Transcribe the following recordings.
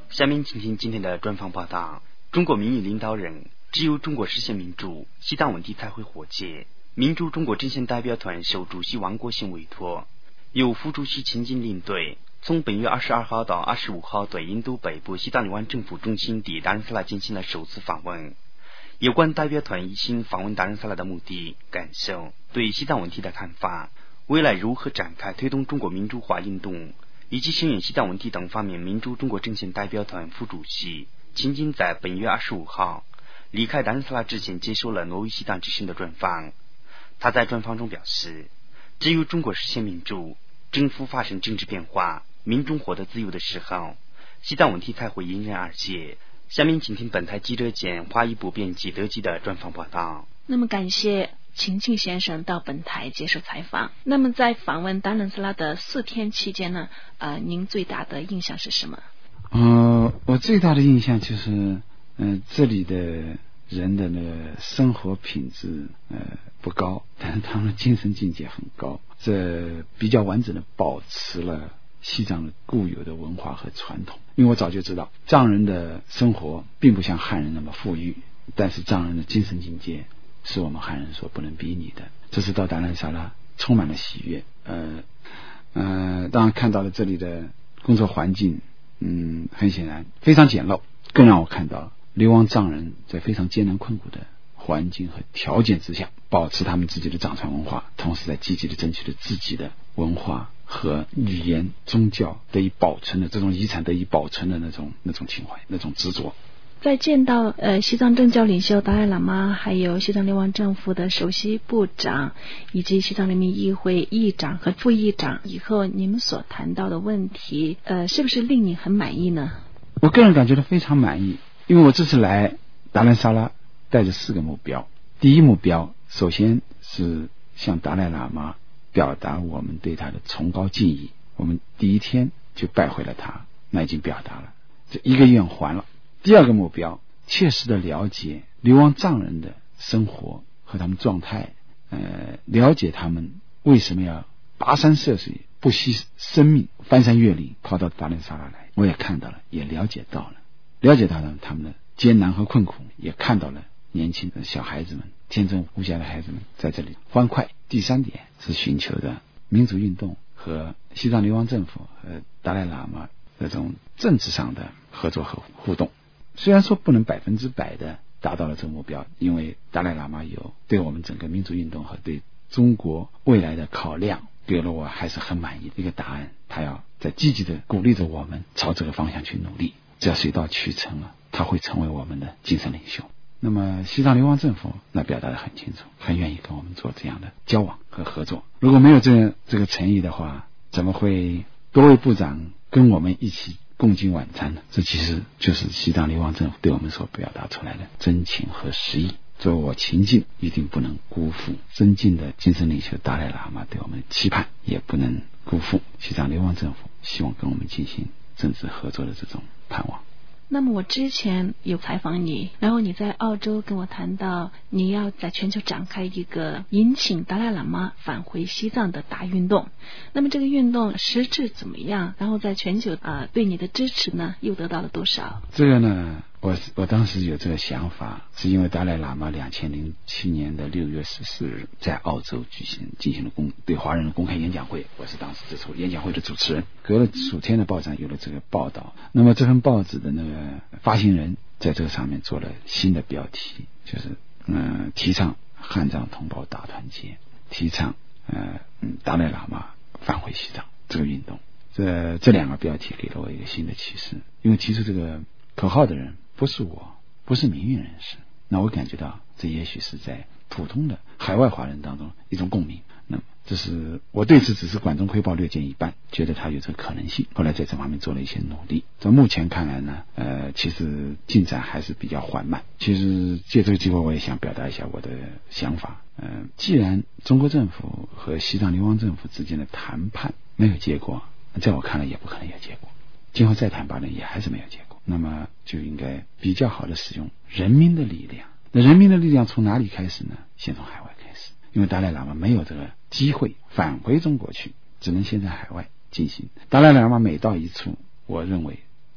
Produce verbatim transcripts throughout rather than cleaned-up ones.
下面请听今天的专访报道。中国民意领导人只有中国实现民主，西藏问题才会和解。民主中国阵线代表团受主席王国兴委托，由副主席秦金领队，从本月二十二号到二十五号对印度北部西藏流亡政府中心地达仁萨拉进行了首次访问。有关代表团一行访问达仁萨拉的目的、感受、对西藏问题的看法、未来如何展开推动中国民主化运动，以及声援西藏问题等方面，民主中国阵线代表团副主席秦金在本月二十五号离开达仁萨拉之前接受了挪威西藏之声的专访。他在专访中表示，只有中国实现民主，政府发生政治变化，民众获得自由的时候，西藏问题才会迎刃而解。下面请听本台记者兼华语部编辑德基的专访报道。 那么感谢秦庆先生到本台接受采访。那么在访问达仁萨拉的四天期间呢，呃，您最大的印象是什么？ 呃，我最大的印象就是，嗯、呃，这里的人的那个生活品质呃不高，但是他们的精神境界很高，这比较完整的保持了西藏的固有的文化和传统。因为我早就知道藏人的生活并不像汉人那么富裕，但是藏人的精神境界是我们汉人所不能比拟的。这次到达仁萨拉充满了喜悦，呃呃，当然看到了这里的工作环境，嗯，很显然非常简陋，更让我看到流亡藏人在非常艰难困苦的环境和条件之下，保持他们自己的藏传文化，同时在积极的争取着自己的文化和语言、宗教得以保存的这种遗产得以保存的那种那种情怀、那种执着。 在见到呃西藏政教领袖达赖喇嘛，还有西藏流亡政府的首席部长，以及西藏人民议会议长和副议长以后，你们所谈到的问题，呃，是不是令你很满意呢？ 我个人感觉到非常满意，因为我这次来达仁萨拉带着四个目标。第一目标，首先是向达赖喇嘛表达我们对他的崇高敬意，我们第一天就拜会了他，那已经表达了，这一个愿还了。第二个目标，切实的了解流亡藏人的生活和他们状态，呃，了解他们为什么要跋山涉水，不惜生命，翻山越岭跑到达仁萨拉来，我也看到了，也了解到了，了解到了他们的艰难和困苦，也看到了年轻的小孩子们，天真无邪的孩子们在这里欢快。第三点是寻求的民主运动和西藏流亡政府和达赖喇嘛这种政治上的合作和互动。虽然说不能百分之百的达到了这个目标，因为达赖喇嘛有对我们整个民主运动和对中国未来的考量，给了我还是很满意的一个答案。他要在积极的鼓励着我们朝这个方向去努力，只要水到渠成了，他会成为我们的精神领袖。那么西藏流亡政府那表达得很清楚，很愿意跟我们做这样的交往和合作。如果没有这这个诚意的话，怎么会多位部长跟我们一起共进晚餐呢？这其实就是西藏流亡政府对我们所表达出来的真情和实意。作为我秦晋，一定不能辜负尊敬的精神领袖达赖喇嘛对我们的期盼，也不能辜负西藏流亡政府希望跟我们进行政治合作的这种盼望。 那么我之前有采访你，然后你在澳洲跟我谈到你要在全球展开一个引请达赖喇嘛返回西藏的大运动，那么这个运动实质怎么样？然后在全球啊、呃、对你的支持呢又得到了多少？ 这个呢，我我当时有这个想法，是因为达赖喇嘛两千零七年的六月十四日在澳洲举行进行了公对华人的公开演讲会，我是当时这次演讲会的主持人。隔了数天的报上有了这个报道，那么这份报纸的那个发行人在这个上面做了新的标题，就是嗯、呃、提倡汉藏同胞大团结，提倡呃嗯达赖喇嘛返回西藏这个运动。这这两个标题给了我一个新的启示，因为提出这个口号的人不是我，不是民运人士，那我感觉到这也许是在普通的海外华人当中一种共鸣。那么这是我对此只是管中窥豹略见一斑，觉得它有这个可能性，后来在这方面做了一些努力。在目前看来呢，呃，其实进展还是比较缓慢。其实借这个机会我也想表达一下我的想法，呃，既然中国政府和西藏流亡政府之间的谈判没有结果，在我看来也不可能有结果，今后再谈罢了也还是没有结果，那么就应该比较好的使用人民的力量。那人民的力量从哪里开始呢？先从海外开始，因为达赖喇嘛没有这个机会返回中国去，只能先在海外进行。达赖喇嘛每到一处，我认为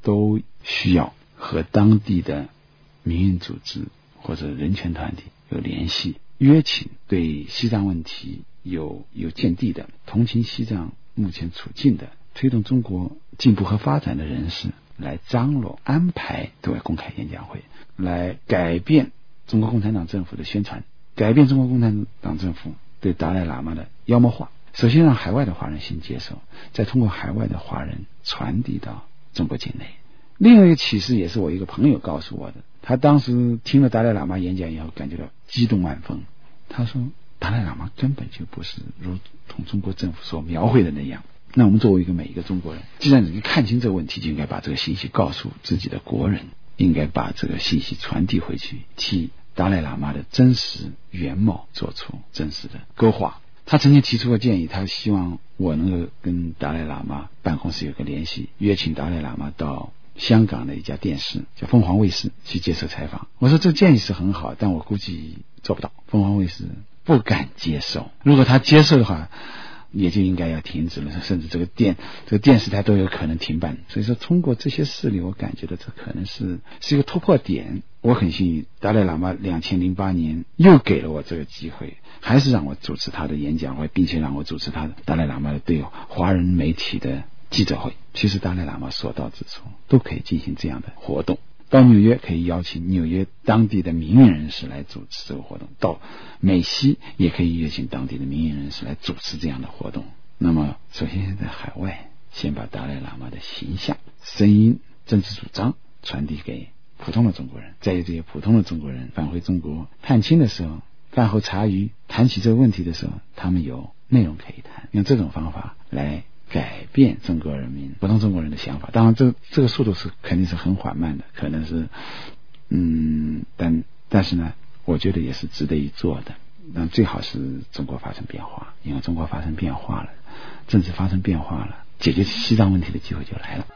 都需要和当地的民营组织或者人权团体有联系，约请对西藏问题有有见地的、同情西藏目前处境的、推动中国进步和发展的人士来张罗安排对外公开演讲会，来改变中国共产党政府的宣传，改变中国共产党政府对达赖喇嘛的妖魔化。首先让海外的华人先接受，再通过海外的华人传递到中国境内。另外一个启示也是我一个朋友告诉我的，他当时听了达赖喇嘛演讲以后感觉到激动万分。他说达赖喇嘛根本就不是如同中国政府所描绘的那样。那我们作为一个每一个中国人，既然能看清这个问题，就应该把这个信息告诉自己的国人，应该把这个信息传递回去，替达赖喇嘛的真实原貌做出真实的勾画。他曾经提出过建议，他希望我能够跟达赖喇嘛办公室有个联系，约请达赖喇嘛到香港的一家电视叫凤凰卫视去接受采访。我说这建议是很好，但我估计做不到，凤凰卫视不敢接受，如果他接受的话也就应该要停止了，甚至这个电这个电视台都有可能停办。所以说通过这些事例，我感觉到这可能是是一个突破点。我很幸运，达赖喇嘛两千零八年又给了我这个机会，还是让我主持他的演讲会，并且让我主持他的达赖喇嘛的对华人媒体的记者会。其实达赖喇嘛所到之处都可以进行这样的活动，到纽约可以邀请纽约当地的民营人士来主持这个活动，到美西也可以约请当地的民营人士来主持这样的活动。那么首先在海外先把达赖喇嘛的形象、声音、政治主张传递给普通的中国人，在这些普通的中国人返回中国探亲的时候，饭后茶余谈起这个问题的时候，他们有内容可以谈，用这种方法来改变中国人民普通中国人的想法。当然这这个速度是肯定是很缓慢的，可能是嗯但但是呢我觉得也是值得一做的。那最好是中国发生变化，因为中国发生变化了，政治发生变化了，解决西藏问题的机会就来了。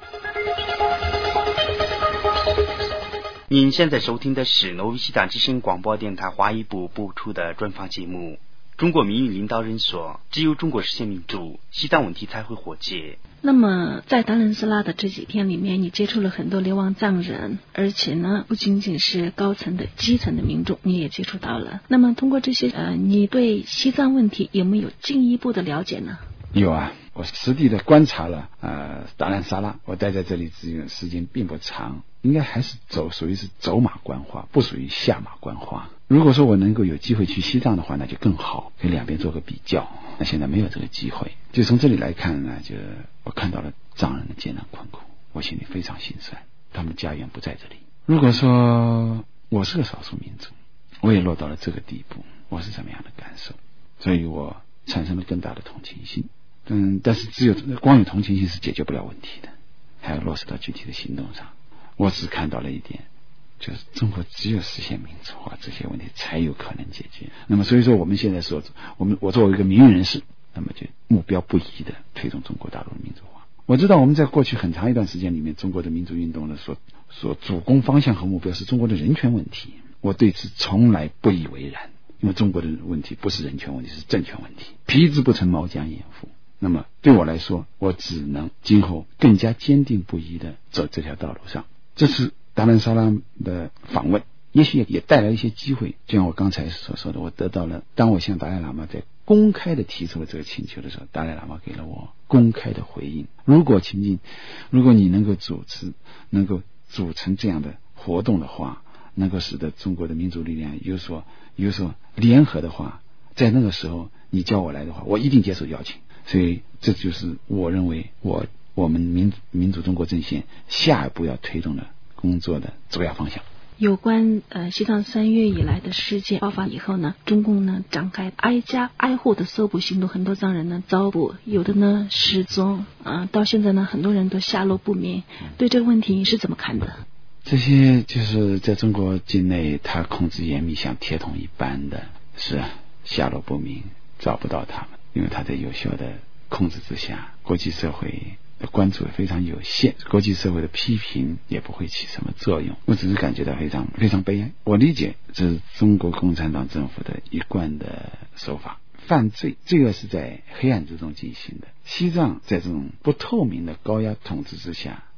您现在收听的是挪威西藏之声广播电台华语部播出的专访节目。中国民意领导人说，只有中国实现民主，西藏问题才会和解。 那么在达兰斯拉的这几天里面，你接触了很多流亡藏人，而且呢不仅仅是高层的基层的民众你也接触到了。那么通过这些呃，你对西藏问题有没有进一步的了解呢？ 有啊，我实地的观察了呃达兰萨拉，我待在这里时间并不长，应该还是走属于是走马观花，不属于下马观花。如果说我能够有机会去西藏的话，那就更好，跟两边做个比较。那现在没有这个机会，就从这里来看呢，就我看到了藏人的艰难困苦，我心里非常心酸，他们的家园不在这里。如果说我是个少数民族，我也落到了这个地步，我是什么样的感受？所以我产生了更大的同情心。嗯，但是只有光有同情心是解决不了问题的，还要落实到具体的行动上。我只看到了一点，就是中国只有实现民主化，这些问题才有可能解决。那么所以说我们现在说，我们我作为一个民营人士，那么就目标不移的推动中国大陆的民主化。我知道我们在过去很长一段时间里面，中国的民主运动的所所主攻方向和目标是中国的人权问题，我对此从来不以为然，因为中国的问题不是人权问题，是政权问题，皮之不成毛将焉附。那么对我来说，我只能今后更加坚定不移的走这条道路上。这次达兰萨拉的访问也许也带来一些机会，就像我刚才所说的，我得到了，当我向达赖喇嘛在公开的提出了这个请求的时候，达赖喇嘛给了我公开的回应。如果情境，如果你能够主持，能够组成这样的活动的话，能够使得中国的民主力量有所有所联合的话，在那个时候你叫我来的话，我一定接受邀请。所以这就是我认为我我们民民主中国阵线下一步要推动的工作的主要方向。 有关呃西藏三月以来的事件爆发以后呢，中共呢展开挨家挨户的搜捕行动，很多藏人呢遭捕，有的呢失踪啊、呃，到现在呢很多人都下落不明。对这个问题你是怎么看的？ 这些就是在中国境内，他控制严密，像铁桶一般的，是下落不明，找不到他们，因为他在有效的控制之下，国际社会的关注也非常有限，国际社会的批评也不会起什么作用。我只是感觉到非常非常悲哀。我理解这是中国共产党政府的一贯的手法，犯罪罪恶是在黑暗之中进行的。西藏在这种不透明的高压统治之下，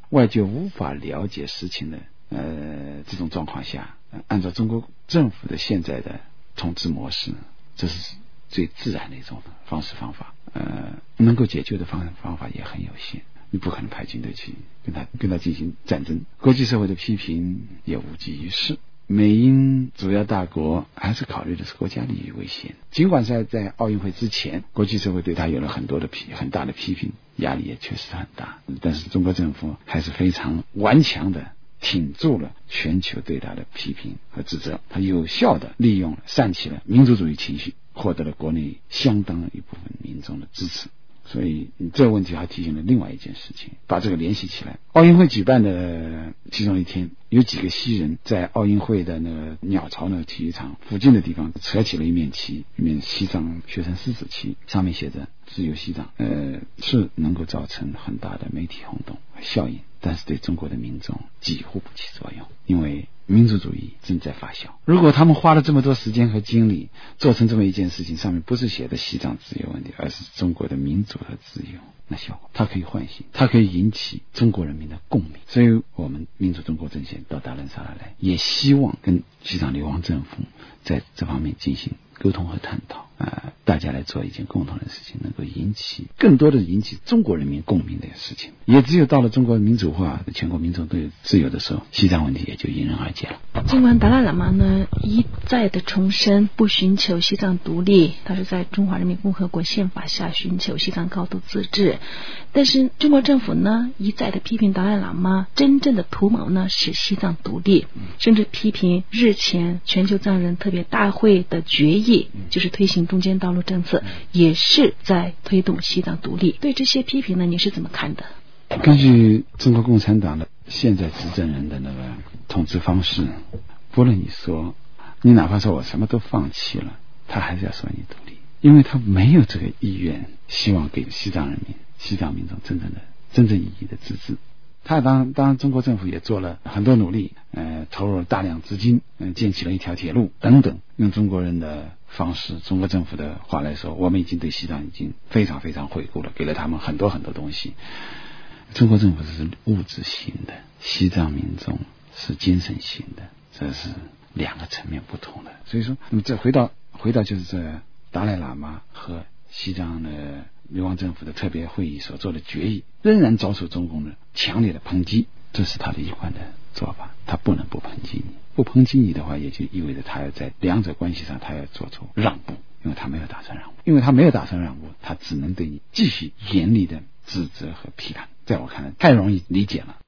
外界无法了解实情的呃这种状况下，呃、按照中国政府的现在的统治模式，这是最自然的一种方式方法，呃，能够解决的方方法也很有限。你不可能派军队去跟他跟他进行战争，国际社会的批评也无济于事。美英主要大国还是考虑的是国家利益为先，尽管在在奥运会之前，国际社会对他有了很多的批很大的批评，压力也确实很大，但是中国政府还是非常顽强的挺住了全球对他的批评和指责，他有效的利用了煽起了民族主义情绪，获得了国内相当一部分民众的支持。所以这个问题还提醒了另外一件事情，把这个联系起来。奥运会举办的其中一天，有几个西人在奥运会的那个鸟巢那个体育场附近的地方扯起了一面旗，一面西藏学生狮子旗，上面写着自由西藏，呃，是能够造成很大的媒体轰动和效应，但是对中国的民众几乎不起作用，因为民族主义正在发酵。如果他们花了这么多时间和精力做成这么一件事情，上面不是写的西藏自由问题，而是中国的民主和自由，那效果它可以唤醒，它可以引起中国人民的共鸣。所以我们民主中国阵线到达兰萨拉来，也希望跟西藏流亡政府在这方面进行沟通和探讨，呃，大家来做一件共同的事情，能够引起更多的引起中国人民共鸣的事情。也只有到了中国民主化，全国民众都有自由的时候，西藏问题也就迎刃而解了。 尽管达赖喇嘛呢一再的重申不寻求西藏独立，他是在中华人民共和国宪法下寻求西藏高度自治，但是中国政府呢一再的批评达赖喇嘛真正的图谋呢是西藏独立，甚至批评日前全球藏人特别大会的决议，就是推行中间道路政策，也是在推动西藏独立。对这些批评呢，你是怎么看的？ 根据中国共产党的现在执政人的那个统治方式，不论你说你哪怕说我什么都放弃了，他还是要说你独立，因为他没有这个意愿，希望给西藏人民、西藏民众真正的、真正意义的自治。他当当然中国政府也做了很多努力，呃，投入了大量资金，嗯、呃，建起了一条铁路等等。用中国人的方式，中国政府的话来说，我们已经对西藏已经非常非常惠顾了，给了他们很多很多东西。中国政府是物质型的，西藏民众是精神型的，这是两个层面不同的。所以说，那么这回到回到就是这达赖喇嘛和西藏的流亡政府的特别会议所做的决议，仍然遭受中共的强烈的抨击，这是他的一贯的做法，他不能不抨击你，不抨击你的话，也就意味着他要在两者关系上他要做出让步，因为他没有打算让步，因为他没有打算让步，他只能对你继续严厉的指责和批判。在我看来，太容易理解了。